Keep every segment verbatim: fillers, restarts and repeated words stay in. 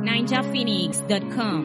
ninja phoenix dot com.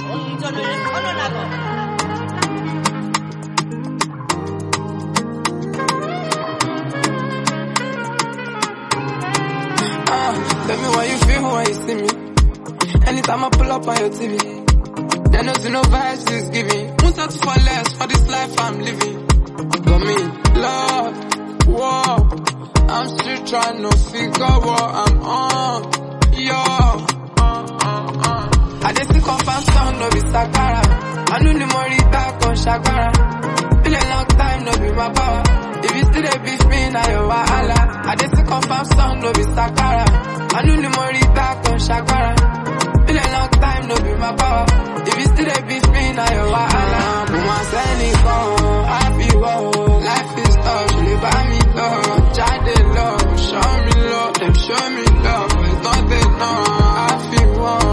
Tell me how you feel when you see me. Anytime I pull up on your T V, there no see no vibes is giving. Won't settle for less for this life I'm living. But me, Lord, whoa, I'm still trying to figure what I'm on. Yo, uh, uh, uh. I just see confirm sound, no be Sakara. I know the money back on Shakara. Been a long time, no be my power. If you still a beef me, now you wahala. I just see confirm sound, no be Sakara. I know the money back on Shakara. Been a long time, no be my power. If you still a beef me, now you wahala. Put my sandy phone, I be wow. Life is tough, you buy me love. Child they love, show me love. Them show me love, but it's not enough. I feel wow.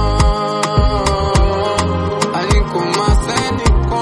I need to my sandy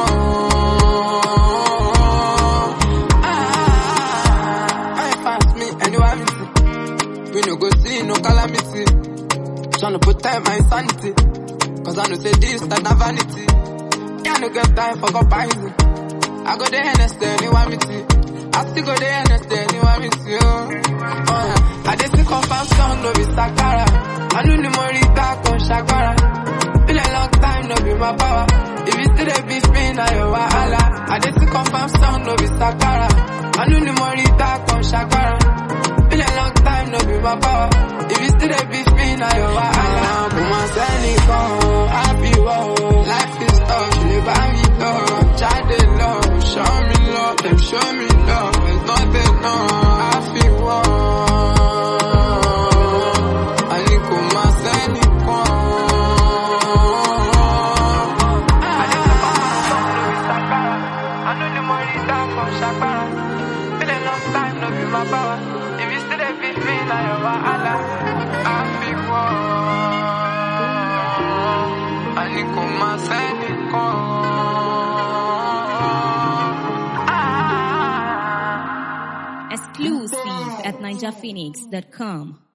phone. Ah, I fast me, anyway, we no go see no calamity. Tryna protect my sanity, cause I know say this, that na vanity. Yeah, no get time for comparison. I go there and stay, you want me to. I still go there and stay, you want me to. Uh, I just see confirm song, no be Sakara. I know the money back on Shakara. Been a long time, no be my power. If you still a beef me, now you wahala. I just see confirm song, no be Sakara. I know the money back on Shakara. Been a long time, no be my power. If you still a beef me, now you wahala. Put my sandy phone, I be wow. Life is tough, you buy me love. Child they love, show me love. Them show me love, it's not enough. I feel wow. I need to my sandy phone. I know the money down from Shakara. Been a long time, no be my power. If you still a beef me, now you wahala. I feel wow. I need to my sandy phone. Exclusive at ninja phoenix dot com.